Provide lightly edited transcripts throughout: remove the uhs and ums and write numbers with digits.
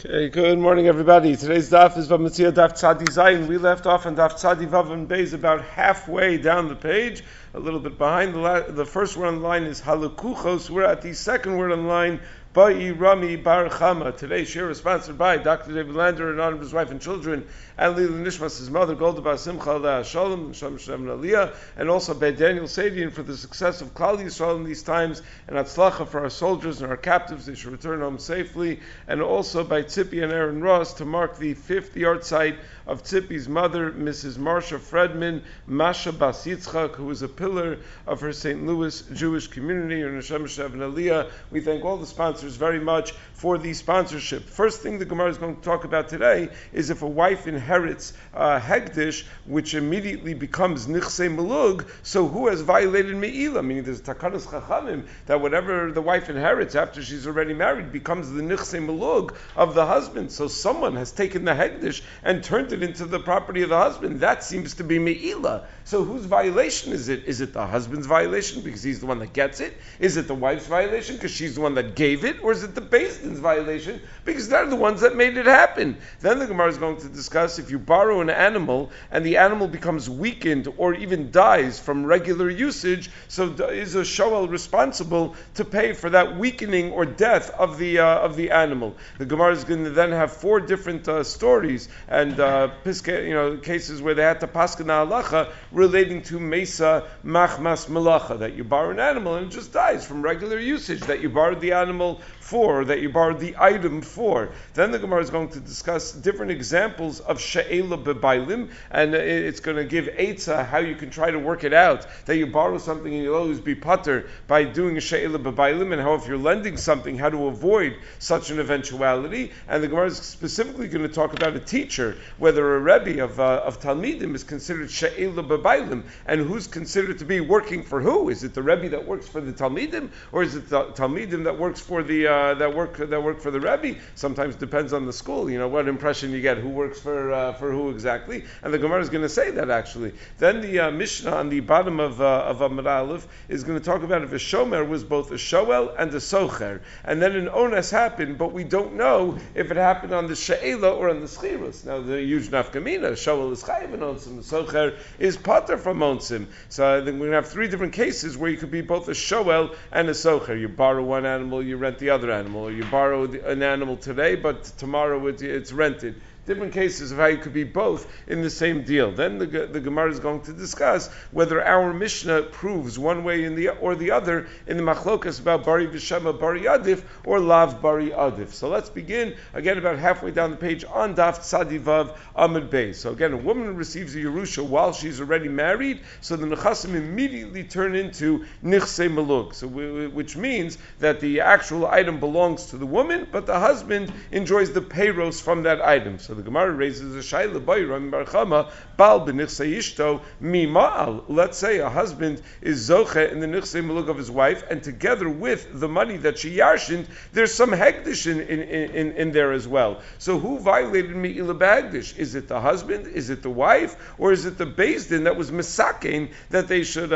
Okay, good morning, everybody. Today's daf is V'Metzia Daf Tzadi Zayin. We left off on Daf Tzadi Vav and Beis about halfway down the page, a little bit behind. The first word on the line is Halukuchos. We're at the second word on the line, Ba'i Rami Bar Chama. Today's share is sponsored by Dr. David Lander in honor of his wife and children, and Lila Nishmas, his mother, Golda Bar Simcha Aleh Shalom, Shem Shem Aliyah, and also by Daniel Sadian for the success of Klal Yisrael in these times, and Atzlacha for our soldiers and our captives, they should return home safely, and also by Tzipi and Aaron Ross to mark the 5th yard site of Tzipi's mother, Mrs. Marsha Fredman, Masha Bas Yitzchak, who was a pillar of her St. Louis Jewish community, and Hashem Shem Aliyah. We thank all the sponsors very much for the sponsorship. First thing the Gemara is going to talk about today is if a wife inherits Hegdish, which immediately becomes Nichse Melug, so who has violated Me'ilah? Meaning there's Takanas Chachamim, that whatever the wife inherits after she's already married becomes the Nichse Melug of the husband. So someone has taken the Hegdish and turned it into the property of the husband. That seems to be Me'ilah. So whose violation is it? Is it the husband's violation because he's the one that gets it? Is it the wife's violation because she's the one that gave it? Or is it the Beis Din's violation because they're the ones that made it happen? Then the Gemara is going to discuss if you borrow an animal and the animal becomes weakened or even dies from regular usage, so is a shoel responsible to pay for that weakening or death of the animal? The Gemara is going to then have 4 different stories and cases where they had to paskana halacha relating to mesa machmas malacha, that you borrow an animal and it just dies from regular usage, that you borrowed the animal for, or that you borrowed the item for. Then the Gemara is going to discuss different examples of she'ela bebailim, and it's going to give eitzah how you can try to work it out, that you borrow something and you'll always be pater by doing a she'ela bebailim, and how if you're lending something, how to avoid such an eventuality. And the Gemara is specifically going to talk about a teacher, whether a rebbe of Talmidim is considered she'ela bebailim, and who's considered to be working for who? Is it the rebbe that works for the Talmidim, or is it the Talmidim that works for the that work for the Rebbe? Sometimes depends on the school. You know what impression you get, who works for who exactly. And the Gemara is going to say that actually. Then the Mishnah on the bottom of Amud Aleph is going to talk about if a shomer was both a shoel and a socher, and then an ones happened, but we don't know if it happened on the she'ela or on the schirus. Now the huge nafkamina, shoel is chayiv and onsim, the socher is pater from onsim. So I think we're going to have 3 different cases where you could be both a shoel and a socher. You borrow one animal, you rent the other animal, or you borrow an animal today, but tomorrow it's rented. Different cases of how you could be both in the same deal. Then the Gemara is going to discuss whether our Mishnah proves one way or the other in the machlokas about Bari V'Shema Bari Adif or Lav Bari Adif. So let's begin again about halfway down the page on Daf Tzadi Vav Amud Beis. So again, a woman receives a Yerusha while she's already married, so the Nechasim immediately turn into Nichse Melug, so which means that the actual item belongs to the woman, but the husband enjoys the payros from that item. So the Gemara raises a shayla by Rami Bar Chama, Bal b'nichse ishto mi ma'al. Let's say a husband is zoche in the nichse melug of his wife, and together with the money that she yarshined, there's some hegdish in there as well. So who violated me'ilah b'hegdish? Is it the husband? Is it the wife? Or is it the Beis Din that was misakein that they should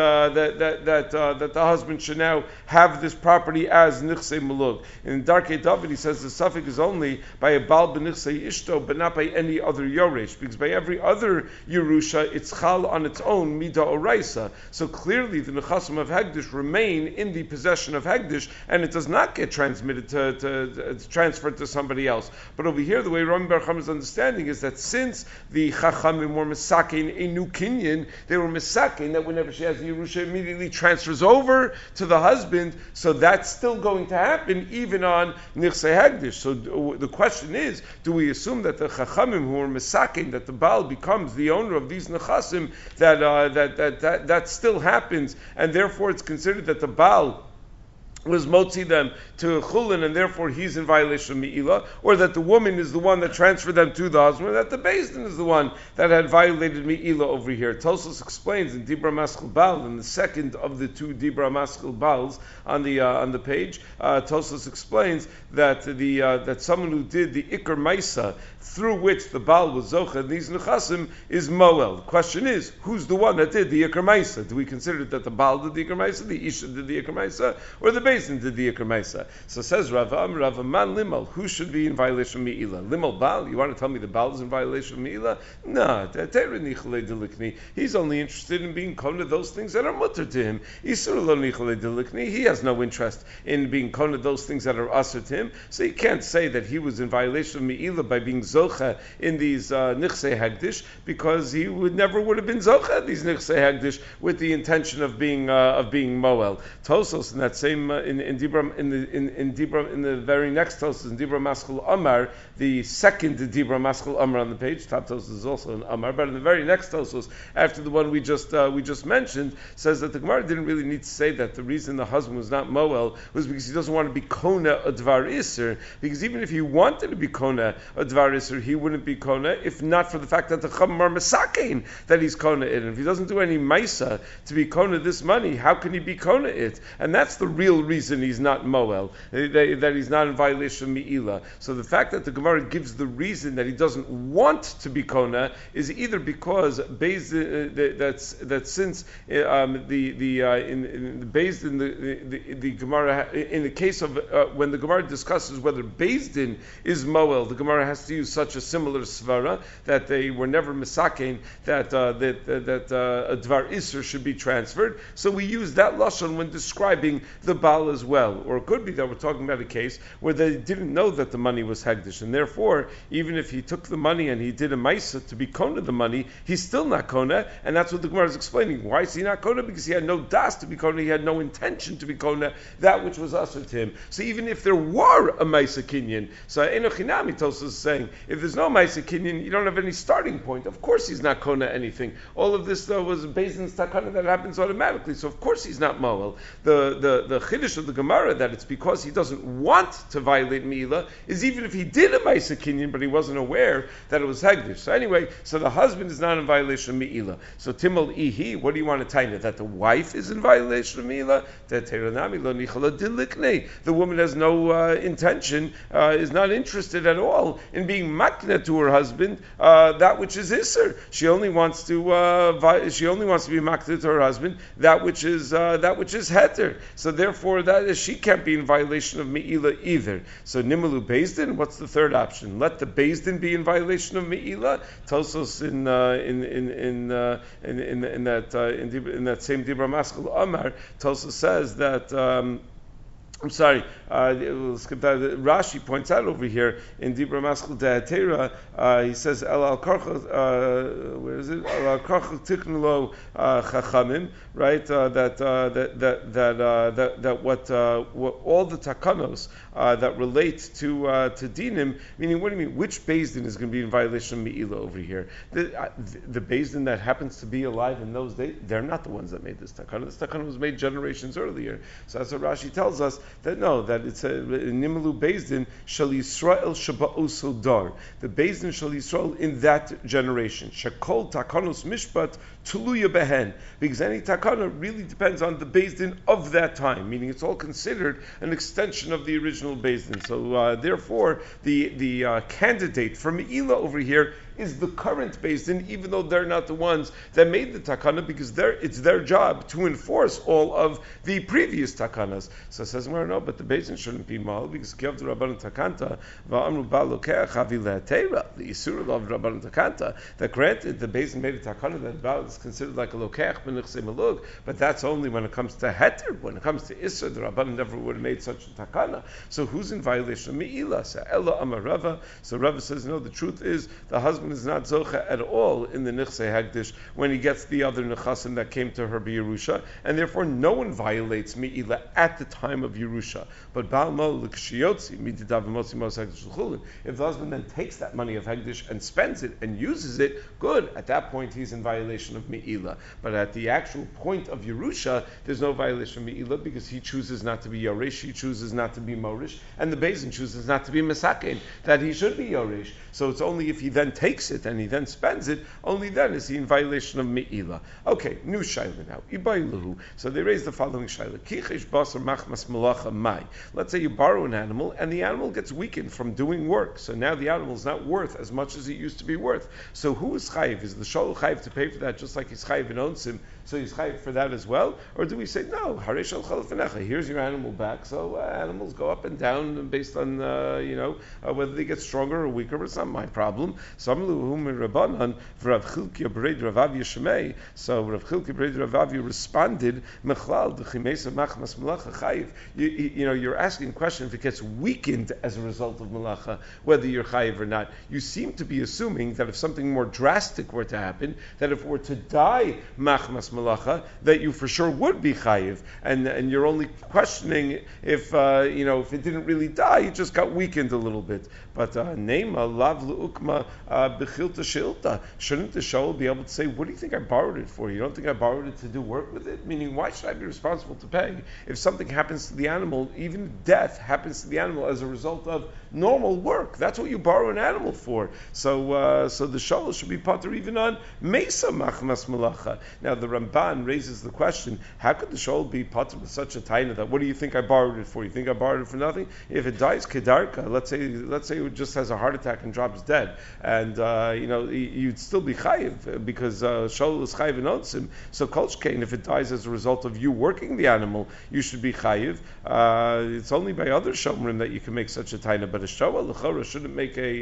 that the husband should now have this property as nichse melug? In Darkei David he says the suffix is only by a bal b'nichse ishto, but not by any other Yoresh, because by every other Yerusha, it's Chal on its own, Mida Oraisa. So clearly the Nechasim of Hegdish remain in the possession of Hegdish, and it does not get transmitted to transferred to somebody else. But over here, the way Rami Bar Chama's understanding is that since the Chachamim were Misakein a new Kinyan, they were Misakein that whenever she has the Yerusha, immediately transfers over to the husband, so that's still going to happen even on Nichse Hegdish. So the question is, do we assume that the Chachamim who are misakin, that the Baal becomes the owner of these Nechasim, that still happens, and therefore it's considered that the Baal was motzi them to chulin, and therefore he's in violation of Me'ilah, or that the woman is the one that transferred them to the husband, or that the Beis Din is the one that had violated Me'ilah over here. Tosfos explains in Dibra Maschil Baal, in the second of the 2 Dibra Maschil Baals on the page, Tosfos explains that that someone who did the Iker Maisa, through which the Baal was Zocha and these Nechasim, is Moel. The question is, who's the one that did the Iker Maisa? Do we consider that the Baal did the Iker Maisa, the Isha did the Iker Maisa, or the Bezdin did the Iker Maisa. So says Rava Man Limal, who should be in violation of Me'ila? Limal Baal, you want to tell me the Baal is in violation of Me'ila? No, he's only interested in being kona those things that are mutter to him. He has no interest in being kona those things that are usher to him, so he can't say that he was in violation of Me'ila by being zocha in these nichsei hagdish, because he would have been zocha these nichsei hagdish with the intention of being moel. Tosos in that same in the very next Tosos in Dibra Maskul Amar, the second Dibra Maskul Amar on the page. Top Tosos is also an Amar, but in the very next Tosos, after the one we just mentioned, says that the Gemara didn't really need to say that the reason the husband was not moel was because he doesn't want to be kona a dvar iser, because even if he wanted to be kona a dvar iser, he wouldn't be kona if not for the fact that the chacham are mesakein that he's kona it. And if he doesn't do any maisa to be kona this money, how can he be kona it? And that's the real reason he's not moel, that he's not in violation of Me'ila. So the fact that the Gemara gives the reason that he doesn't want to be kona is either because that since the Gemara in the case of when the Gemara discusses whether Beis Din is moel, the Gemara has to use such a similar svara that they were never misakein that a dvar iser should be transferred. So we use that lashon when describing the Baal as well. Or it could be that we're talking about a case where they didn't know that the money was hegdish, and therefore, even if he took the money and he did a maisa to be kona the money, he's still not kona, and that's what the Gemara is explaining. Why is he not kona? Because he had no das to be kona, he had no intention to be kona that which was usher to him. So even if there were a maisa kinyan, so Enochinami Tosos is saying, if there's no maisa kinyan, you don't have any starting point. Of course he's not kona anything. All of this though was based in takana that happens automatically, so of course he's not moel. The chiddush of the Gemara that it's because he doesn't want to violate Me'ila is even if he did a Maisa Kinyan, but he wasn't aware that it was Hegdish. So anyway, so the husband is not in violation of Me'ila. So Timel Ihi, what do you want to tell you? That the wife is in violation of Me'ila? The woman has no intention, is not interested at all in being makna to her husband, that which is Isser. She only wants to be makna to her husband, that which is heter. So therefore, that she can't be in violation of Me'ila either. So Nimalu Bezdin, what's the third option? Let the Bezdin be in violation of Me'ila. Tosos in that same Dibra Maskul Amar, Tosos says that. I'm sorry, we'll skip that. Rashi points out over here in Dibra Maskul De'atera, he says, El al karcha, where is it? El al karcha tiknulo chachamim, right? That what all the takanos that relate to dinim, meaning what do you mean? Which Beis Din is going to be in violation of Me'ila over here? The Beis Din that happens to be alive in those days, they're not the ones that made this takana. This takana was made generations earlier. So that's what Rashi tells us. That it's a Nimelu Beis Din Shal Yisrael Shaba'oso Dar. The Beis Din Shal Yisrael in that generation. Shekol Takanos Mishpat Tuluya Behen. Because any takana really depends on the Beis Din of that time, meaning it's all considered an extension of the original Beis Din. So therefore, the candidate for Me'ila over here is the current Beis Din, even though they're not the ones that made the takana, because it's their job to enforce all of the previous takanas. So it says, well, no, but the Beis Din shouldn't be mal, because Kiyav the Rabban Takanta, Va'amru Ba'lokeach Havi Le'atera, the Yisur of Rabban Takanta, that granted the Beis Din made a takana that Baal is considered like a Lokeach B'nichse Malug, but that's only when it comes to Heter. When it comes to Isur, the Rabban never would have made such a takana. So who's in violation of Me'ila? So Ella Amar Rava. So Rava says, no, the truth is, the husband is not zocha at all in the nichsei hagdish when he gets the other nechasim that came to her b'Yerusha, and therefore no one violates Me'ila at the time of Yerusha. But Baal Mol l'kshiyotzi mididav v'motzi mos hagdish l'chulin. If the husband then takes that money of hagdish and spends it and uses it, good. At that point, he's in violation of Me'ila. But at the actual point of Yerusha, there's no violation of Me'ila because he chooses not to be Yoresh, he chooses not to be Morish, and the Beis Din chooses not to be Mesakein, that he should be Yoresh. So it's only if he then takes makes it and he then spends it, only then is he in violation of Me'ila. Okay, new Shaila now. Ibailuhu. So they raise the following Shaila. Kichesh basar machmas malacha mai. Let's say you borrow an animal and the animal gets weakened from doing work. So now the animal is not worth as much as it used to be worth. So who is chayiv? Is the shol chayiv to pay for that just like he's chayiv in onsim? So he's chayiv for that as well? Or do we say, no, here's your animal back. So animals go up and down based on, whether they get stronger or weaker, but it's not my problem. So Rav Chilkiah Bered Rav Avia Shemei. So Rav Chilkiah Bered Rav Avia responded, you're asking a question if it gets weakened as a result of malacha, whether you're chayiv or not. You seem to be assuming that if something more drastic were to happen, that if it were to die machmas malacha, that you for sure would be chayiv, and you're only questioning if if it didn't really die, it just got weakened a little bit. But neima lav leukma bechilta sheilta. Shouldn't the show be able to say, what do you think I borrowed it for? You don't think I borrowed it to do work with it? Meaning, why should I be responsible to pay if something happens to the animal, even death happens to the animal as a result of normal work? That's what you borrow an animal for. So the show should be pater even on mesa machmas malacha. Now the Ramban raises the question: how could the show be pater with such a taina that what do you think I borrowed it for? You think I borrowed it for nothing? If it dies kedarka, let's say it just has a heart attack and drops dead, and you'd still be chayiv because shol is chayiv in onsim. So kolshkein, if it dies as a result of you working the animal, you should be chayiv. It's only by other shomrim that you can make such a taina, but a showa l'chora shouldn't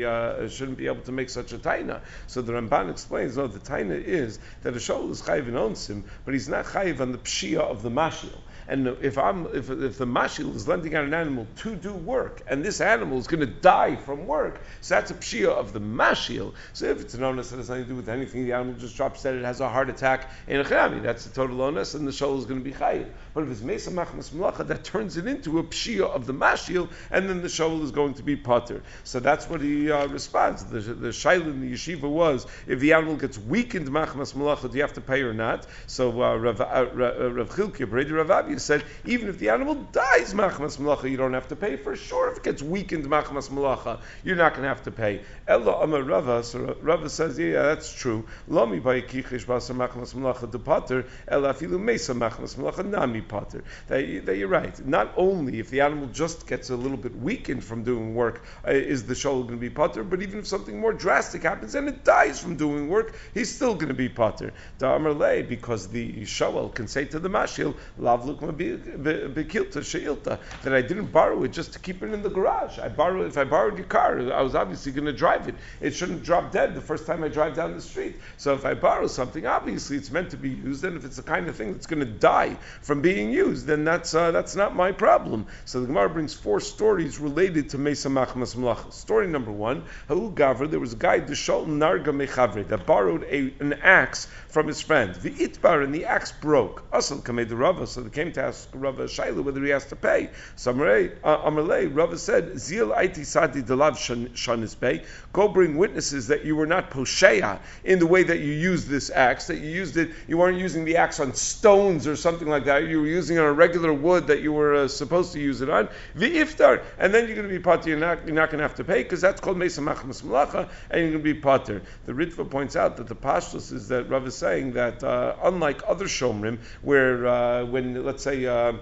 be able to make such a taina. So the Ramban explains, no, the taina is that a showa is chayiv in onsim, but he's not chayiv on the pshia of the mashil. And if the mashil is lending out an animal to do work, and this animal is going to die from work, so that's a pshia of the mashil. So if it's an onus that has nothing to do with anything, the animal just drops dead, it has a heart attack in a chami, that's a total onus, and the shol is going to be chayiv. But if it's mesa machmas malacha, that turns it into a pshia of the mashil, and then the shol is going to be pater. So that's what he responds. The shaila in the yeshiva was, if the animal gets weakened machmas malacha, do you have to pay or not? So Rav Chilkiah Bered Rav Avia said, even if the animal dies machmas malacha, you don't have to pay. For sure, if it gets weakened machmas malacha, you're not going to have to pay. Ella Amar Rava, so Rava says, yeah, that's true. Lomi by kichish basa machmas malacha de pater, ella afilu mesa machmas malacha nami pater. That you're right. Not only if the animal just gets a little bit weakened from doing work, is the shol going to be pater, but even if something more drastic happens and it dies from doing work, he's still going to be pater. Da Amar Lei, because the showel can say to the mashil, lav lukma bekilta sheilta, that I didn't borrow it just to keep it in the garage. If I borrowed your car, I was obviously going to drive it. It shouldn't drop dead the first time I drive down the street. So if I borrow something, obviously it's meant to be used, and if it's the kind of thing that's going to die from being used, then that's not my problem. So the Gemara brings 4 stories related to Mesa Machmas Malacha. Story number 1, Ha'u Gavra, there was a guy, Deshol Narga Mechavre, that borrowed an axe from his friend. The Itbar, and the axe broke. Asal Kamei the Rava, so they came to ask Rava Shaila whether he has to pay. So Amalei, Rava said, Zil Aiti Sadi Delav Shanis Pay, go bring witnesses that you were not posheya in the way that you used this axe, that you weren't using the axe on stones or something like that, you were using it on a regular wood that you were supposed to use it on. V'iftar, and then you're going to be pater, you're not going to have to pay, because that's called Mesa Machmas Malacha, and you're going to be pater. The Ritva points out that the pashtus is that Rav is saying that unlike other shomrim, where when let's say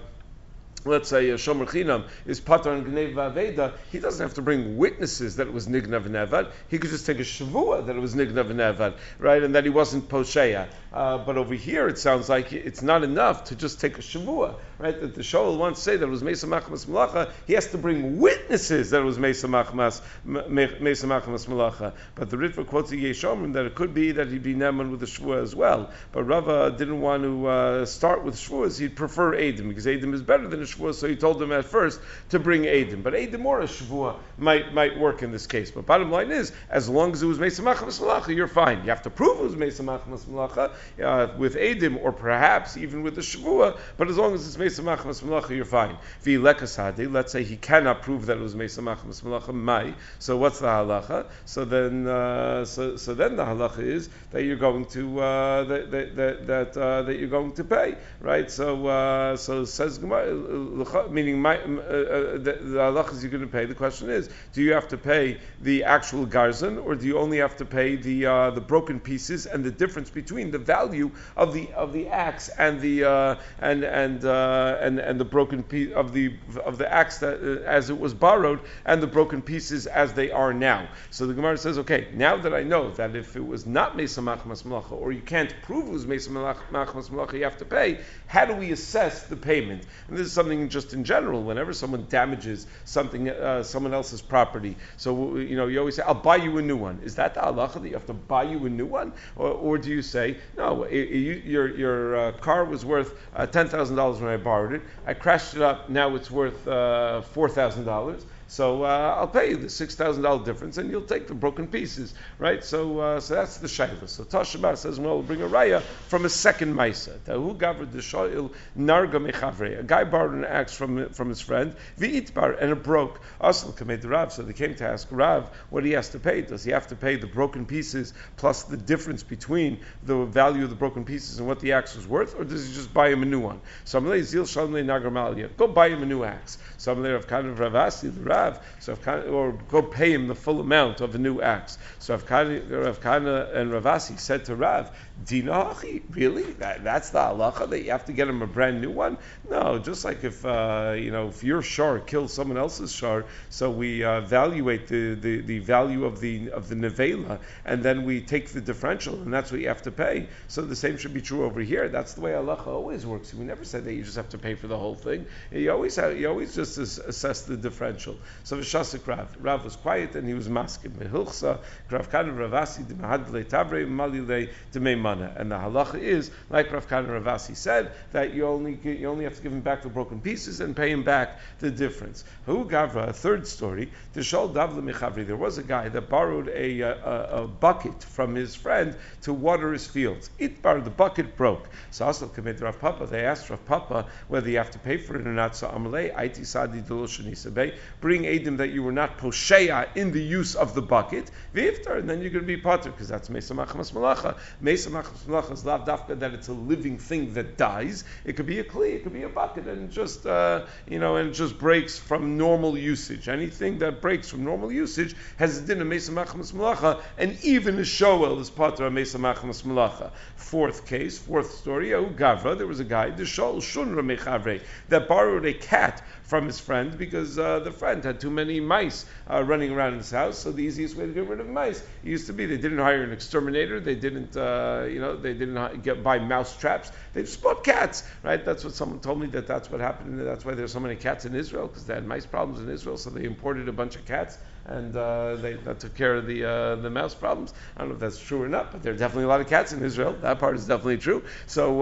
Shomer Chinam is pater on Gnev Vaveda, he doesn't have to bring witnesses that it was Nignav Nevad. He could just take a Shavua that it was Nignav Nevad, right, and that he wasn't Posheya. But over here, it sounds like it's not enough to just take a Shavua, right? That the Shoel wants to say that it was Mesa Machmas Malacha. He has to bring witnesses that it was Mesa Machmas Malacha. But the Ritva quotes the Yeshomrim that it could be that he'd be Neman with the Shavua as well. But Rava didn't want to start with Shavuas. He'd prefer Eidim, because Eidim is better than a Shavua, so he told them at first to bring Eidim. But Eidim or a Shavua might work in this case. But bottom line is, as long as it was Mesa Machmas Malacha, you're fine. You have to prove it was Mesa Machmas Malacha with Eidim, or perhaps even with the Shavua, but as long as it's Mesa Machmas Malacha, you're fine. Let's say he cannot prove that it was Mesa Machmas Malacha, Mai. So what's the halacha? So then the halacha is that you're going to that you're going to pay, right? So says Gemara, meaning the halach is you're going to pay. The question is, do you have to pay the actual garzon, or do you only have to pay the broken pieces and the difference between the value of the axe and the and the broken piece of the axe that as it was borrowed, and the broken pieces as they are now? So the Gemara says, okay, now that I know that if it was not Mesa Machmas Malacha, or you can't prove it was Mesa Machmas Malacha, you have to pay. How do we assess the payment? And this is something just in general. Whenever someone damages something, someone else's property, so you always say, "I'll buy you a new one." Is that the halacha that you have to buy you a new one, or do you say, "No, your car was worth $10,000 when I borrowed it. I crashed it up. Now it's worth $4,000." So I'll pay you the $6,000 difference, and you'll take the broken pieces, right? So that's the shayla. So Tashaba says, well, we'll bring a raya from a second ma'isa. Tahu gavra d'shoil narga mechavre. A guy borrowed an axe from his friend, v'itbar, and it broke. Asl kamed Rav. So they came to ask Rav what he has to pay. Does he have to pay the broken pieces plus the difference between the value of the broken pieces and what the axe was worth, or does he just buy him a new one? So Amalei zil shalmei nagarmalia. Go buy him a new axe. So Amalei Rav Kana of Ravasi the Rav. Or go pay him the full amount of a new axe. So Rav Kana and Ravasi said to Rav, Dina hachi, really? That's the halacha that you have to get him a brand new one? No, just like if your shar kills someone else's shar, so we evaluate the value of the nevela, and then we take the differential, and that's what you have to pay. So the same should be true over here. That's the way halacha always works. We never said that you just have to pay for the whole thing. You always just assess the differential. So V'shasik Rav was quiet and he was masking. Mehilchsa Rav Kana Ravasi Demahadle Tavrei Malile Demei. And the halacha is, like Rav Kana Ravasi said, that you only have to give him back the broken pieces and pay him back the difference. Hu Gavra, a third story, Tishol Davle Mechavri. There was a guy that borrowed a bucket from his friend to water his fields. Itbar, the bucket broke. So Asal Kamed Rav Papa, they asked Rav Papa whether you have to pay for it or not. So Amalei Aiti Sadi Deloshani Sabei, bring Adim that you were not posheya in the use of the bucket, Viftar, and then you're going to be potter, because that's Mesa Machmas Malacha. Mesa Machmas Malacha is lav dafka that it's a living thing that dies. It could be a kli, it could be a bucket, and just and it just breaks from normal usage. Anything that breaks from normal usage has a din of Mesa Machmas Malacha, and even a shoel is potter of Mesa Machmas Malacha. Fourth story, Gavra, there was a guy, the shol shunra mechavre, that borrowed a cat from his friend because the friend had too many mice running around in his house. So the easiest way to get rid of mice used to be they didn't hire an exterminator, they didn't buy mouse traps. They just bought cats, right? That's what someone told me that's what happened. That's why there's so many cats in Israel, because they had mice problems in Israel. So they imported a bunch of cats, and that took care of the mouse problems. I don't know if that's true or not, but there are definitely a lot of cats in Israel. That part is definitely true. So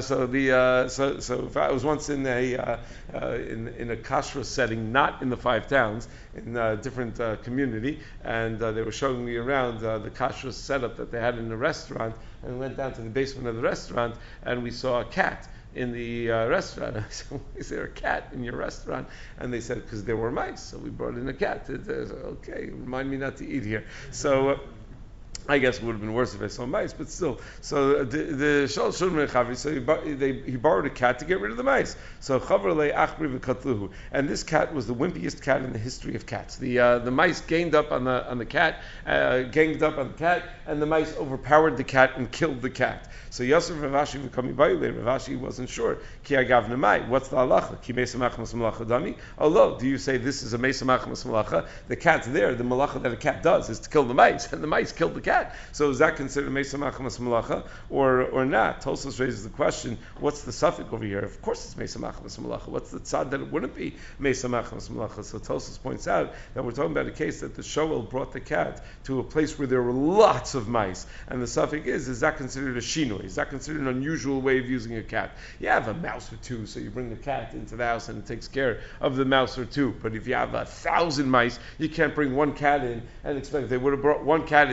if I was once in a kashrus setting, not in the five towns, in a different community, and they were showing me around the kashrus setup that they had in the restaurant, and we went down to the basement of the restaurant, and we saw a cat in the restaurant. I said, is there a cat in your restaurant? And they said, because there were mice, so we brought in a cat. Said, okay, remind me not to eat here. So I guess it would have been worse if I saw mice, but still. So the Shal Shulman Chavri, so he borrowed a cat to get rid of the mice. So Chavrle Achri v'Katluhu, and this cat was the wimpiest cat in the history of cats. The mice ganged up on the cat, and the mice overpowered the cat and killed the cat. So Yosef Ravashi v'Kami Bayile, Ravashi wasn't sure. Ki agav nemai, what's the halacha? Ki mesa machmas malacha dami? Although, do you say this is a mesa machmas malacha? The cat's there. The malacha that a cat does is to kill the mice, and the mice killed the cat. So is that considered mesa machmas malacha or not? Tosfos raises the question: what's the suffix over here? Of course, it's mesa machmas malacha. What's the tzad that it wouldn't be mesa machmas malacha? So Tosfos points out that we're talking about a case that the shoel brought the cat to a place where there were lots of mice, and the suffix is that considered a shinoi? Is that considered an unusual way of using a cat? You have a mouse or two, so you bring the cat into the house and it takes care of the mouse or two. But if you have 1,000 mice, you can't bring one cat in and expect they would have brought one cat into Israel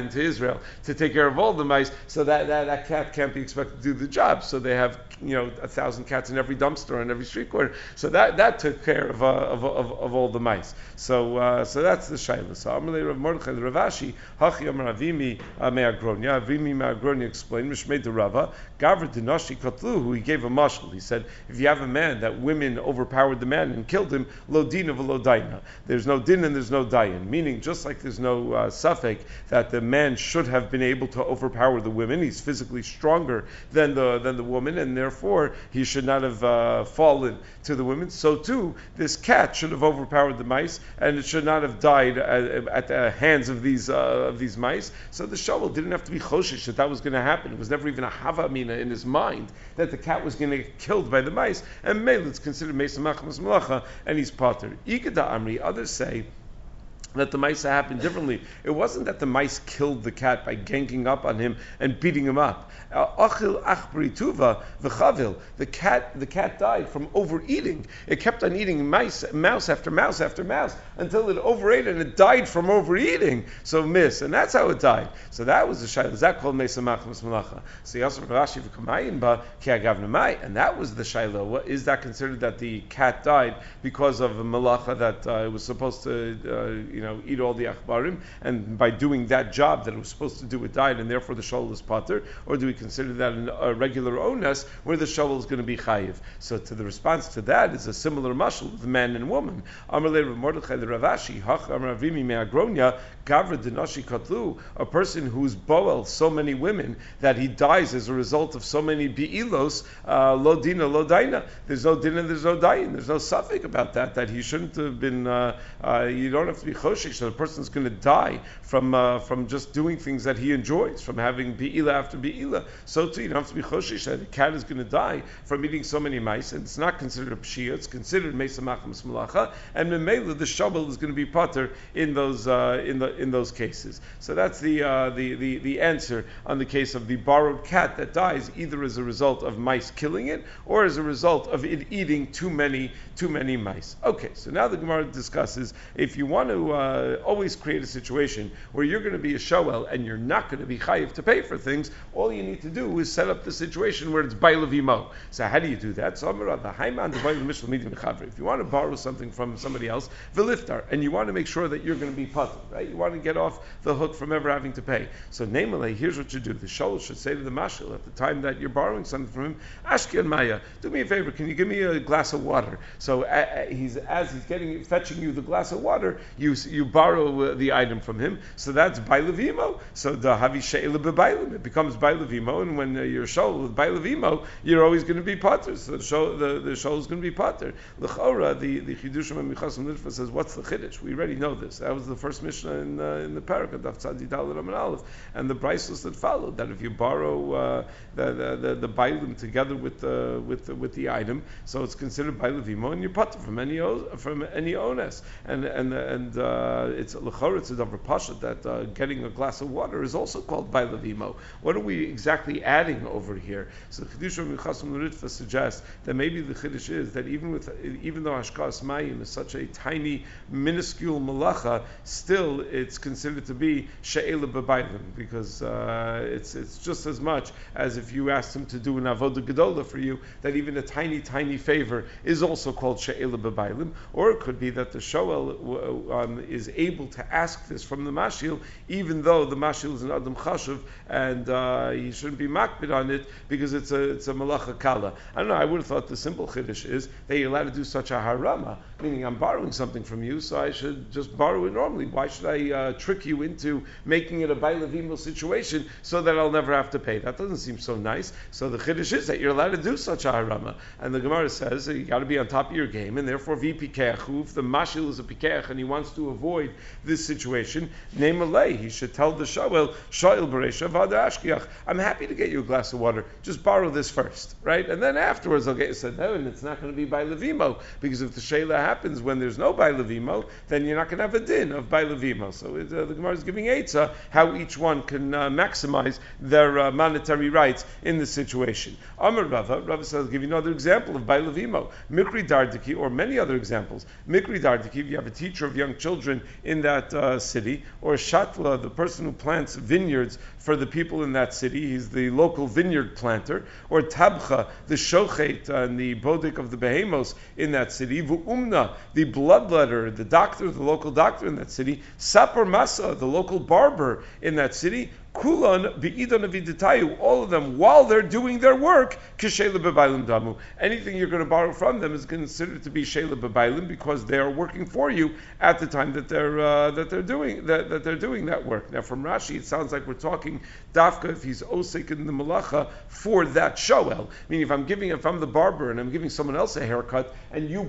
Israel to take care of all the mice, so that cat can't be expected to do the job. So they have 1,000 cats in every dumpster on every street corner. So that took care of all the mice. So that's the shayla. So Amalei Rav Mordechai the Rav Ashi Hachi Amar Avimi Me'agronia. Avimi Me'agronia explained Mishmei the Rava Gavra Dinashi Katlu, who he gave a mashal. He said, if you have a man that women overpowered the man and killed him, lo dina v'lo daina. There's no din and there's no dayan. Meaning, just like there's no safek that the man should have been able to overpower the women, he's physically stronger than the woman, and therefore he should not have fallen to the women. So too, this cat should have overpowered the mice, and it should not have died at the hands of these mice. So the shovel didn't have to be choshish that was going to happen. It was never even a havamina in his mind that the cat was going to get killed by the mice, and Meil it's considered Mesa Machmas Malacha, and he's potter. Ikeda Amri, others say that the mice happened differently. It wasn't that the mice killed the cat by ganging up on him and beating him up. Achil achbri tuva v'chavil. The cat died from overeating. It kept on eating mouse after mouse after mouse until it overate and it died from overeating. So and that's how it died. So that was the shayla. Is that called Mesa Machmas Malacha? So Yasser Rashi v'Kamayin ba ki agavnamai, and that was the shayla. What is that considered that the cat died because of a malacha that it was supposed to eat all the achbarim, and by doing that job that it was supposed to do, it died, and therefore the shovel is pater? Or do we consider that a regular ones where the shovel is going to be chayiv? So to the response to that is a similar mashal with man and woman. Amalei Rav Mordechai the Rav Ashi Hach Amar Avimi Me'agronia Gavra Dinashi Katlu, a person who's boel so many women that he dies as a result of so many bi'ilos, lo dina lo daina. There's no din and there's no dayin. There's no suffix about that he shouldn't have been. You don't have to be choshish. So the person's going to die from just doing things that he enjoys, from having bi'ila after bi'ila. So too, you don't have to be choshish that a cat is going to die from eating so many mice, and it's not considered a pshia. It's considered mesa machmas malacha, and memela the shovel is going to be pater in those cases. So that's the answer on the case of the borrowed cat that dies either as a result of mice killing it or as a result of it eating too many mice. Okay, so now the Gemara discusses if you want to always create a situation where you're going to be a shoel and you're not going to be chayiv to pay for things, all you need to do is set up the situation where it's bailevimo. So how do you do that? So if you want to borrow something from somebody else, veliftar, and you want to make sure that you're going to be patur, right? You want to get off the hook from ever having to pay. So namely, here's what you do. The shoel should say to the mashal at the time that you're borrowing something from him, Ashki and Maya, do me a favor, can you give me a glass of water? So he's fetching you the glass of water, you borrow the item from him. So that's bailevimo. So the havi she'ela bebailim, it becomes bailevimo, and when you're shoel with bailevimo, you're always going to be pater. So the shoel is going to be pater. L'chora, the chidushim and michasim nidfa says, what's the chiddush? We already know this. That was the first mishnah in the parak of Daf Tzadi Daled Amud Aleph, and the brisos that followed, that if you borrow the bailim together with the item, so it's considered bailevimo, and you're pater from any ones. And it's l'chora, it's a davar pasha that getting a glass of water is also called bailevimo. What are we exactly adding over here? So Chiddush Michasim L'Ritva suggests that maybe the chiddush is that even though hashkas mayim is such a tiny, minuscule malacha, still it's considered to be she'ela b'bailim, because it's just as much as if you asked him to do an avodah gedola for you, that even a tiny favor is also called she'ela b'bailim. Or it could be that the shoel is able to ask this from the mashil, even though the mashil is an adam chashuv and he shouldn't be makbid on it because it's a malacha kala. I don't know. I would have thought the simple chiddush is that you're allowed to do such a harama, meaning I'm borrowing something from you, so I should just borrow it normally. Why should I trick you into making it a bailevimo situation so that I'll never have to pay? That doesn't seem so nice. So the chiddush is that you're allowed to do such a harama, and the Gemara says that you got to be on top of your game, and therefore v'pikeach, if the mashil is a pikeach and he wants to avoid this situation, name a lay. He should tell the shoel b'reisha v'ada ashkiach, I'm happy to get you a glass of water. Just borrow this first, right? And then afterwards I'll get you said no, and it's not going to be by levimo, because if the sheila happens when there's no Bailevimo, then you're not going to have a din of Bailevimo. So the Gemara is giving Eitzah how each one can maximize their monetary rights in this situation. Amar Rava says, I'll give you another example of Bailevimo. Mikri Dardiki, or many other examples. Mikri Dardiki, if you have a teacher of young children in that city, or Shatla, the person who plants vineyards for the people in that city, he's the local vineyard planter, or Tabcha, the Shochet and the Bodik of the Behemos in that city, Vu'umna, the bloodletter, the doctor, the local doctor in that city, Sapor Masa, the local barber in that city, Kulan bi'idan aviditayu, all of them, while they're doing their work, k'shela b'bailim damu. Anything you're going to borrow from them is considered to be shela b'bailim because they are working for you at the time that they're doing that work. Now, from Rashi, it sounds like we're talking dafka if he's osik in the malacha for that shoel. Meaning, if I'm the barber and I'm giving someone else a haircut, and you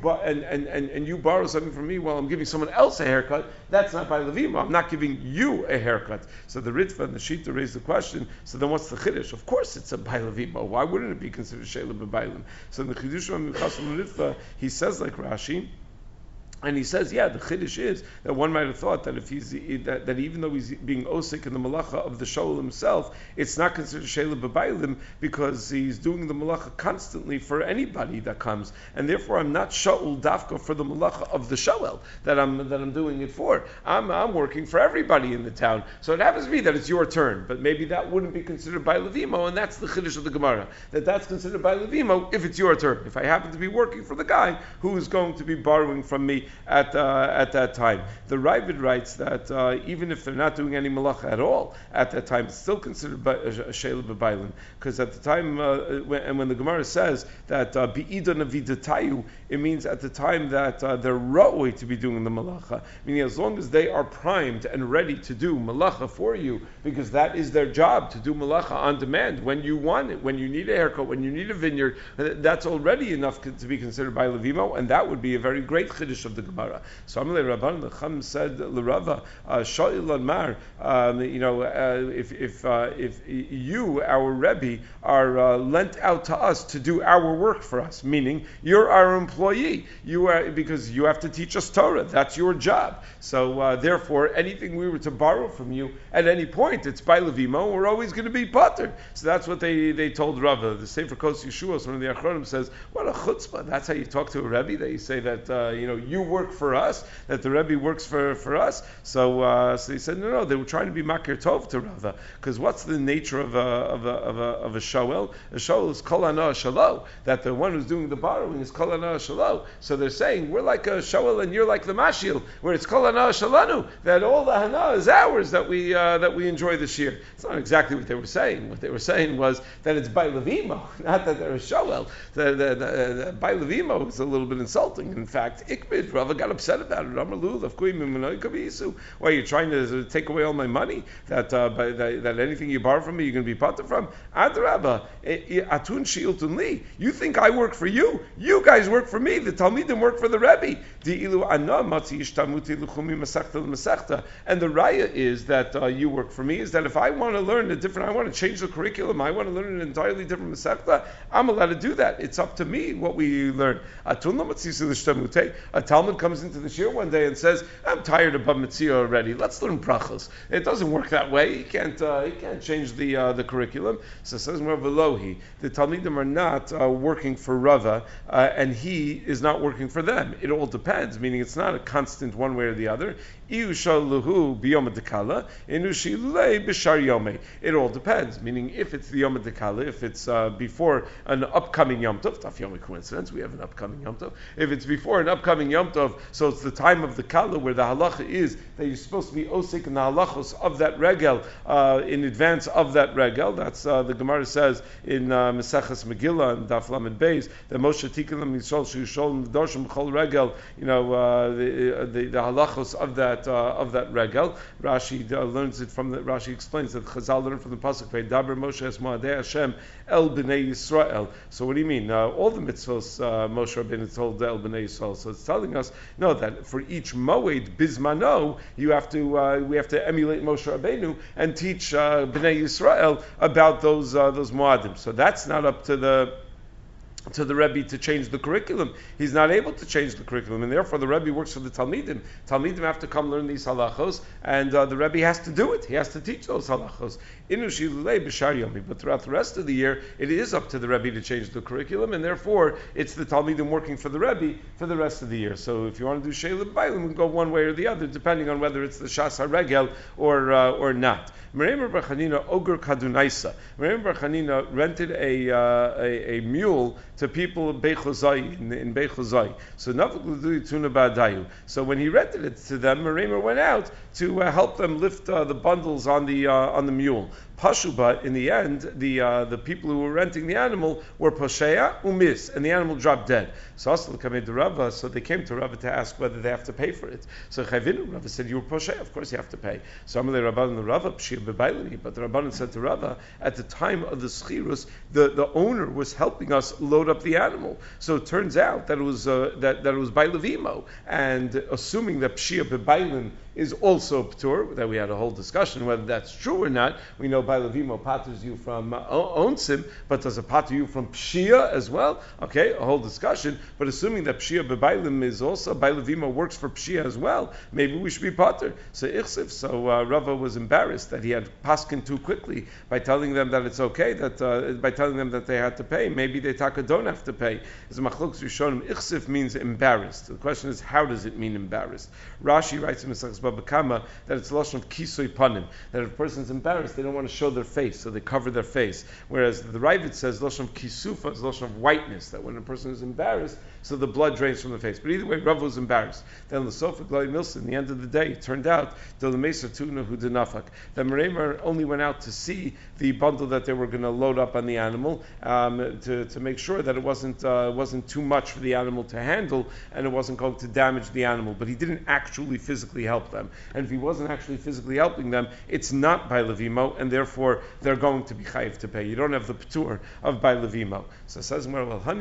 borrow something from me while I'm giving someone else a haircut, that's not by levima. I'm not giving you a haircut. So the Ritva and the Shita raised the question, so then what's the Chiddush? Of course it's a Bailevimo. Why wouldn't it be considered Sheila B'Bailim? So in the Chiddush of Ritva, he says like Rashi, and he says, the chiddush is that one might have thought that if that even though he's being osik in the malacha of the shoel himself, it's not considered sheila b'bailim because he's doing the malacha constantly for anybody that comes, and therefore I'm not shoel dafka for the malacha of the shoel that I'm doing it for. I'm working for everybody in the town, so it happens to be that it's your turn, but maybe that wouldn't be considered by levimo, and that's the chiddush of the Gemara, that's considered by levimo if it's your turn. If I happen to be working for the guy who is going to be borrowing from me at that time. The Ravid writes that even if they're not doing any malacha at all at that time, it's still considered a sheila b'bailim, because at the time, when the Gemara says that bi'idan avidatayu, it means at the time that they're ra'oi to be doing the malacha, meaning as long as they are primed and ready to do malacha for you, because that is their job, to do malacha on demand when you want it, when you need a haircut, when you need a vineyard, that's already enough to be considered by levimo, and that would be a very great chiddush of the Gemara. So Amalei Rabban Lecham said l'Rava Sha'il Mar, if you, our Rebbe, are lent out to us to do our work for us, meaning you're our employee, because you have to teach us Torah. That's your job. So therefore, anything we were to borrow from you at any point, it's by Levimo. We're always going to be pattered. So that's what they told Rava. The Sefer Kos Yeshuos, one of the Achronim, says, "What a chutzpah! That's how you talk to a Rebbe. That you say that you work for us, that the Rebbe works for us." So he said, no, they were trying to be makir tov to Rava, because what's the nature of a shoel? A shoel is kol hana shalo, that the one who's doing the borrowing is kol hana shalo. So they're saying we're like a shoel and you're like the mashil, where it's kol hana shalanu, that all the hana is ours that we enjoy this year. It's not exactly what they were saying. What they were saying was that it's by levimo, not that they're a shoel. The by levimo is a little bit insulting. In fact, Ikbid, Rava got upset about it. Why are you trying to take away all my money? That anything you borrow from me, you're going to be pater from? Adrabah, atun shi'iltun li. You think I work for you? You guys work for me. The Talmidim work for the Rebbe. And the raya is that you work for me. Is that if I want to learn I want to change the curriculum, I want to learn an entirely different masechta, I'm allowed to do that. It's up to me what we learn. A Talmud comes into the shir one day and says, "I'm tired of Bava Metzia already. Let's learn brachos." It doesn't work that way. He can't change the curriculum. So says Rav Elohi, the Talmidim are not working for Rava, and he is not working for them. It all depends. Meaning, it's not a constant one way or the other. It all depends. Meaning, if it's the Yom Dekala, if it's before an upcoming Yom Tov, Taf Yomi coincidence, we have an upcoming Yom Tov. If it's before an upcoming Yom Tov, so it's the time of the Kala where the halacha is that you're supposed to be osik in the halachos of that regel in advance of that regel. That's the Gemara says in Maseches Megillah and Daf Lamed Beis that Moshe Tikkun Lam Yisrael Sheyushol V'Doshim B'Chol Regel. The halachos of that regel. Rashi learns it from Rashi explains that Chazal learned from the pasuk Daber Moshe Es Moadei Hashem El Bnei Yisrael. So what do you mean? All the mitzvos Moshe Rabbeinu told El Bnei Yisrael. So it's telling us that for each moed bismano we have to emulate Moshe Rabbeinu and teach Bnei Yisrael about those moadim. So that's not up to the to the Rebbe to change the curriculum. He's not able to change the curriculum, and therefore the Rebbe works for the Talmidim. Talmidim have to come learn these halachos, and the Rebbe has to do it. He has to teach those halachos. But throughout the rest of the year, it is up to the Rebbe to change the curriculum, and therefore it's the Talmidim working for the Rebbe for the rest of the year. So if you want to do Sheila B'Bailim, we can go one way or the other, depending on whether it's the Shas HaRegel or not. Mereimer Bar Chanina Oger Kadunaisa. Mereimer Bar Chanina rented a mule to people in Beit Chozai. So Navuk Tuna Ba'adayu. So when he rented it to them, Mereimer went out to help them lift the bundles on the mule. Pashuba, in the end, the people who were renting the animal were Poshea Umis, and the animal dropped dead. So they came to Rava to ask whether they have to pay for it. So Chayvinu, Rava said, you were Poshea, of course you have to pay. So Amalei Rabban and Rava, Pshia Bebailani, but the Rabbanan said to Rava, at the time of the Schirus, the owner was helping us load up the animal. So it turns out that it was that it was Bailevimo, and assuming that Pshia Bebailin is also Ptur, that we had a whole discussion whether that's true or not. We know Bailevimo patters you from Onsim, but does it patter you from Pshia as well? Okay, a whole discussion, but assuming that Pshia Bebailim is also, Bailevimo works for Pshia as well, maybe we should be patter. So Rava was embarrassed that he had paskin too quickly by telling them that it's okay, that by telling them that they had to pay. Maybe they don't have to pay. As Machlokes Rishonim, Ichsif means embarrassed. The question is, how does it mean embarrassed? Rashi writes in Mesachs Baba Kama that it's a lotion of kisoy panim, that if a person's embarrassed, they don't want to show their face, so they cover their face. Whereas the Ravid says lotion of kisufa is lotion of whiteness, that when a person is embarrassed, so the blood drains from the face. But either way, Rav was embarrassed. Then the Sofa Glai Milsa, in the end of the day, it turned out that Mereimer only went out to see the bundle that they were going to load up on the animal, to make sure that it wasn't too much for the animal to handle, and it wasn't going to damage the animal. But he didn't actually physically help them. And if he wasn't actually physically helping them, it's not by Levimo, and therefore they're going to be chayiv to pay. You don't have the p'tur of by Levimo. So it says,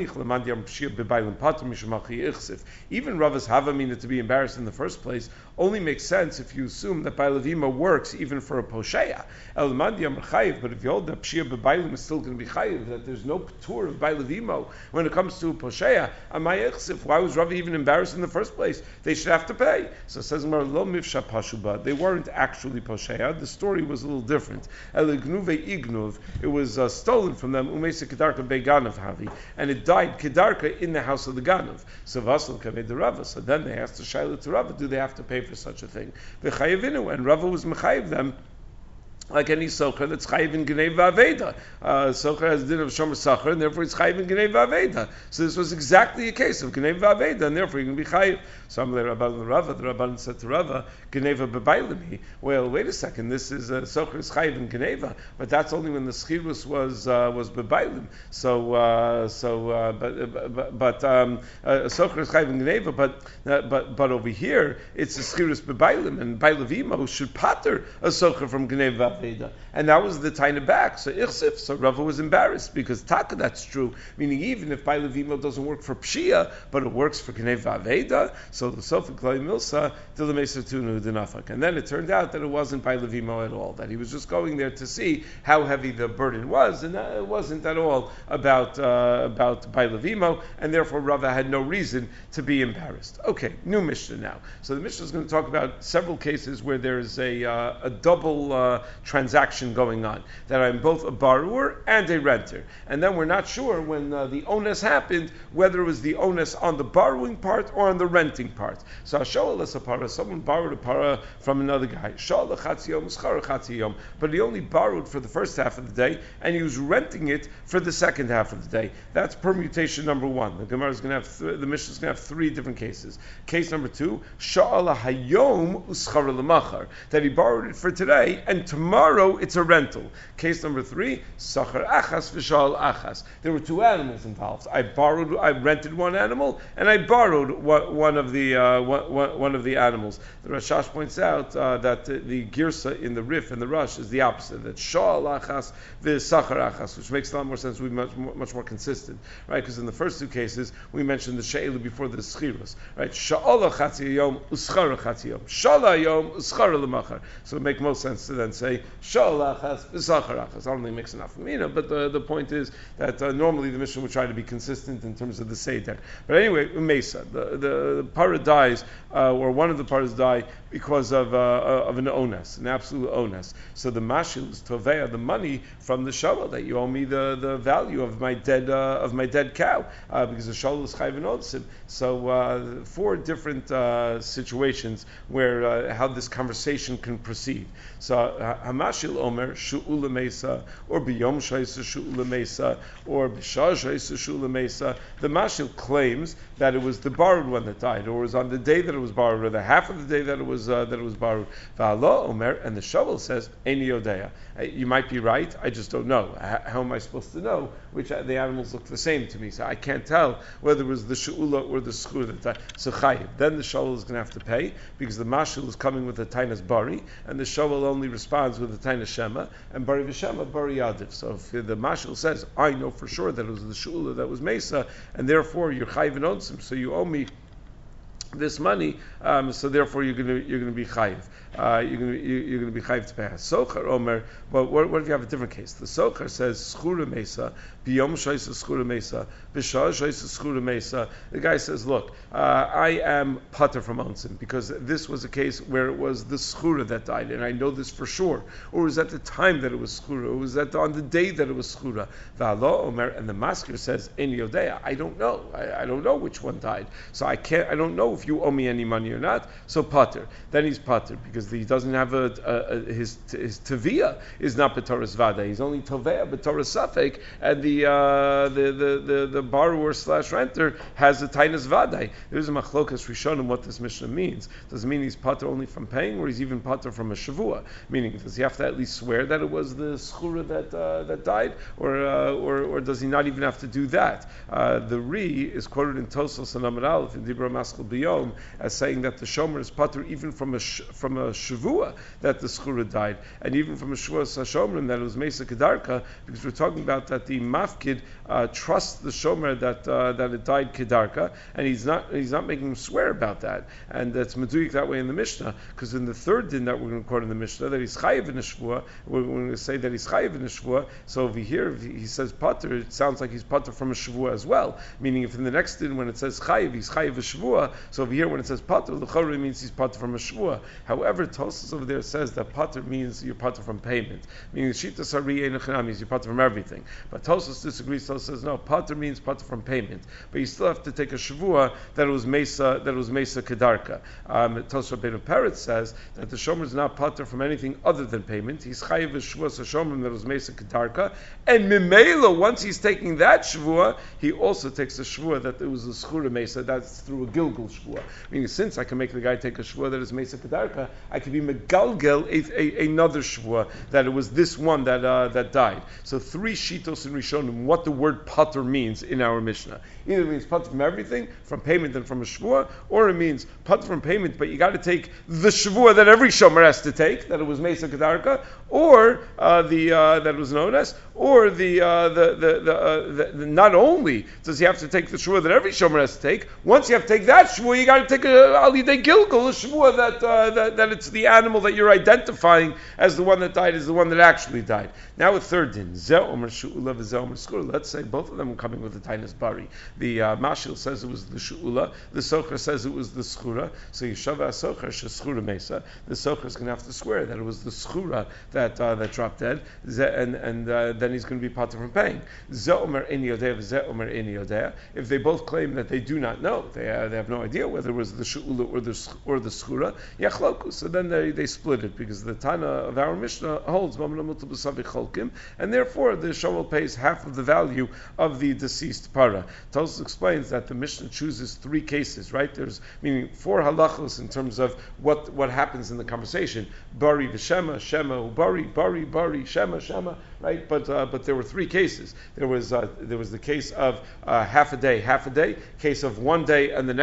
even Rava's Havamina to be embarrassed in the first place only makes sense if you assume that by Levimo works even for a Posheya. But if you hold that Pshia B'Bailim is still going to be chayiv, that there's no p'tur of by Levimo when it comes to Posheya, why was Rava even embarrassed in the first place? They should have to pay. So it says, they weren't actually Posheya. The story was a little different. It was stolen from them, and it died Kedarka in the house of the Ganav. So Vasal Kaved the Rava. So then they asked the Shaila to Rava, do they have to pay for such a thing? And Rava was Mechayiv them like any socher that's chayiv in Gnei V'Aveda. Socher has din of Shomer Sacher, and therefore it's chayiv in Gnei V'Aveda. So this was exactly a case of Gnei V'Aveda, and therefore you can be chayiv. So the Rabban said to Rava, Gneva B'Bailimi. Well, wait a second, this is Socher is chayiv in Gneva, but that's only when the Schirus was B'Bailim. But Socher is chayiv in Gneva, but over here it's the Schirus B'Bailim, and Bailevimo should pater a Socher from Gneva. And that was the tiny back. So Ichsif, so Rava was embarrassed because Taka, that's true. Meaning even if Bailevimo doesn't work for Pshia, but it works for Knei V'Aveda, so the Sofa Klai Milsa, Dilamesatunu Dinafak. And then it turned out that it wasn't Bailevimo at all, that he was just going there to see how heavy the burden was, and it wasn't at all about Bailevimo, and therefore Rava had no reason to be embarrassed. Okay, new Mishnah now. So the Mishnah is going to talk about several cases where there is a double transaction going on, that I'm both a borrower and a renter, and then we're not sure when the onus happened whether it was the onus on the borrowing part or on the renting part. So someone borrowed a para from another guy, but he only borrowed for the first half of the day and he was renting it for the second half of the day. That's permutation number one. The Gemara is going to have the Mishnah is going to have three different cases. Case number two, that he borrowed it for today and tomorrow it's a rental. Case number three, Sachar Achas V'Shal Achas. There were two animals involved. I rented one animal and I borrowed one of the animals. The Rashash points out that the Girsa in the Rif and the Rush is the opposite. That Shal Achas V'Sachar Achas, which makes a lot more sense. We'd be much more consistent, right? Because in the first two cases we mentioned the She'elu before the Schirus, right? Sha'ala Chatzi Yom Uschara Chatzi Yom. Shala Yom Uschara L'Machar. So it makes most sense to then say say sholachas v'sacharachas. I don't think it makes enough mina, but the point is that normally the Mishnah would try to be consistent in terms of the seder. But anyway, Mesa, the para dies, or one of the paras die because of an ones, an absolute ones. So the mashil is tovea, the money from the shovel that you owe me the value of my dead cow, because the shovel is chayv and odsim. So 4 different situations where how this conversation can proceed. So hamashil omer shu'ula mesa, or biyom shaisa shu'ula mesa, or b'shah shaisa shu'ula mesa. The mashil claims that it was the borrowed one that died, or it was on the day that it was borrowed, or the half of the day that it was borrowed. Va'alo omer, and the shovel says eni yodeya. You might be right. I just don't know. How am I supposed to know which the animals look the same to me? So I can't tell whether it was the shu'ula or the schur that died. So chayiv. Then the shovel is going to have to pay because the mashil is coming with the tainas bari, and the shovel only responds with the tainas shema, and bari v'shema bari yadiv. So if the mashil says, I know for sure that it was the shu'ula that was mesa, and therefore you're chayiv and onsim, so you owe me this money, so therefore you're going to be chayiv. You're going to be chayiv to pay. Socher omer. But what if you have a different case? The socher says schura mesa, biyom shaisa schura mesa, b'shah shaisa schura mesa. The guy says, look, I am pater from onsim because this was a case where it was the schura that died, and I know this for sure. Or it was at the time that it was schura. Or it was on the day that it was schura. V'alo omer, and the masker says eni yodeya. I don't know. I don't know which one died. So I don't know if you owe me any money or not. So pater. Then he's pater because he doesn't have his teviyah is not b'toras vada. He's only tovea b'toras safek, and the borrower / renter has a tainas vada. There's a machlokas rishonim what this Mishnah means. Does it mean he's pater only from paying, or he's even pater from a shavua? Meaning, does he have to at least swear that it was the schura that died, or does he not even have to do that? The Ri is quoted in Tosos and Amar Aleph in Dibra Maskal Biyom as saying that the shomer is pater even from a shavua that the schura died, and even from a shavua sashomrim that it was mesa kedarka, because we're talking about that the mafkid trusts the shomer that it died kedarka, and he's not making him swear about that, and that's meduyik that way in the Mishnah, because in the third din that we're going to quote in the Mishnah that he's chayiv in a shvua, we're going to say that he's chayiv in a shvua. So over here he says pater, it sounds like he's pater from a shvua as well. Meaning, if in the next din when it says chayiv, he's chayiv a shvua. So over here when it says pater, the chorah means he's pater from a shvua. However, Tosas over there says that pater means you're pater from payment. Meaning shita sari einachanam means you're pater from everything. But Tosas disagrees. Tosas says no, pater means pater from payment. But you still have to take a shvua that it was mesa kedarka. Tosas Rabbeinu Peretz says that the shomer is not pater from anything other than payment. He's chayiv a shvua sashomrim that was mesa kedarka, and mimela once he's taking that shvua, he also takes a shvua that it was a schura mesa. That's through a gilgul shvua. Meaning, since I can make the guy take a shvua that is mesa kedarka, I can be megalgel another shvua that it was this one that died. So 3 shitos in Rishonim what the word pater means in our Mishnah. Either it means pater from everything, from payment and from a shvua, or it means pater from payment, but you got to take the shvua that every shomer has to take, that it was mesa kedarka, or that it was known as, or not only does he have to take the shvua that every shomer has to take, once you have to take that shvua, you got to take a alidei gilgul, a shvua that it's the animal that you're identifying as the one that died is the one that actually died. Now a third din, zeh omer shu'ula v'zeh omer skura. Let's say both of them are coming with the tainas bari. The mashil says it was the shu'ula, the socher says it was the skura. So yeshava socher sheschura mesa. The socher is going to have to swear that it was the skura that dropped dead, and then he's going to be pater from paying. Zeh omer eni yodea v'zeh omer eni yodea. If they both claim that they do not know, they have no idea whether it was the shu'ula or the skura, yachloku. So then they split it, because the Tana of our Mishnah holds and therefore the shomer pays half of the value of the deceased para. Tosfos explains that the Mishnah chooses 3 cases, right? There's meaning 4 halachos in terms of what happens in the conversation. Bari v'shema, shema bari, shema, right? But there were 3 cases. There was the case of half a day, case of one day and the next day,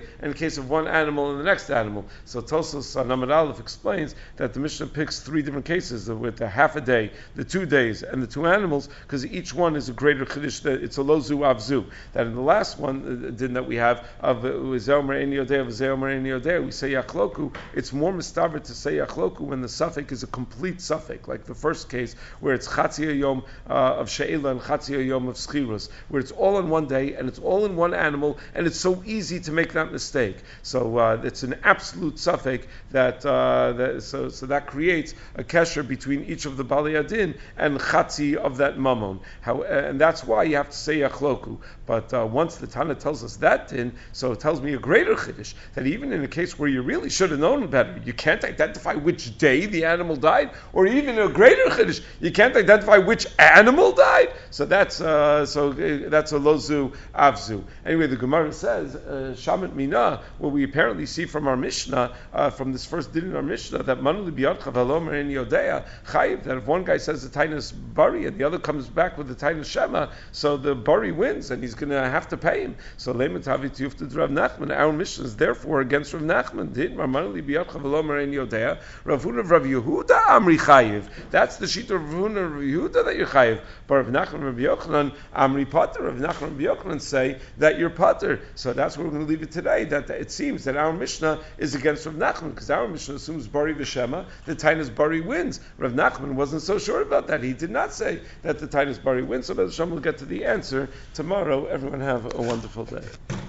and in case of one animal and the next animal. So Tosfos on Amud Aleph explains that the Mishnah picks three different cases with the half a day, the 2 days, and the 2 animals, because each one is a greater chiddush. That it's a lozu avzu. That in the last one din that we have of zeomer eni yodea, zeomer eni yodea, we say yachloku. It's more mistaber to say yachloku when the suffix is a complete suffix, like the first case where it's chatzia yom of she'ela and chatzia yom of schirus, where it's all in one day and it's all in one animal, and it's so easy to make that mistake. So it's an absolute suffix that so that creates a kesher between each of the bali adin and chatzi of that mamon. And that's why you have to say yachloku. But once the Tana tells us that din, so it tells me a greater chiddush, that even in a case where you really should have known better, you can't identify which day the animal died, or even a greater chiddush, you can't identify which animal died. So that's a lozu avzu. Anyway, the Gemara says shamet mina, what we apparently see from our Mishnah, from this first din in our Mishnah, that manuli biyadcha v'alomer en yodea chayiv, that if one guy says the tainus bari and the other comes back with the tainus shema, so the bari wins and he's going to have to pay him. So leimet havit yufted Rav Nachman. Our Mishnah is therefore against Rav Nachman. Did manuli biyadcha v'alomer en yodea Rav Huna of Rav Yehuda amri chayiv. That's the sheet of Rav Huna of Rav Yehuda that you're chayiv. But Rav Nachman Rav Yochanan amri pater. Rav Nachman Rav Yochanan say that you're pater. So that's where we're going to leave it today. That it seems that our Mishnah is against Rav Nachman, because our Mishnah assumes bari v'shema, the tainus bari wins. Rav Nachman wasn't so sure about that. He did not say that the tainus bari wins. So Hashem will get to the answer tomorrow. Everyone have a wonderful day.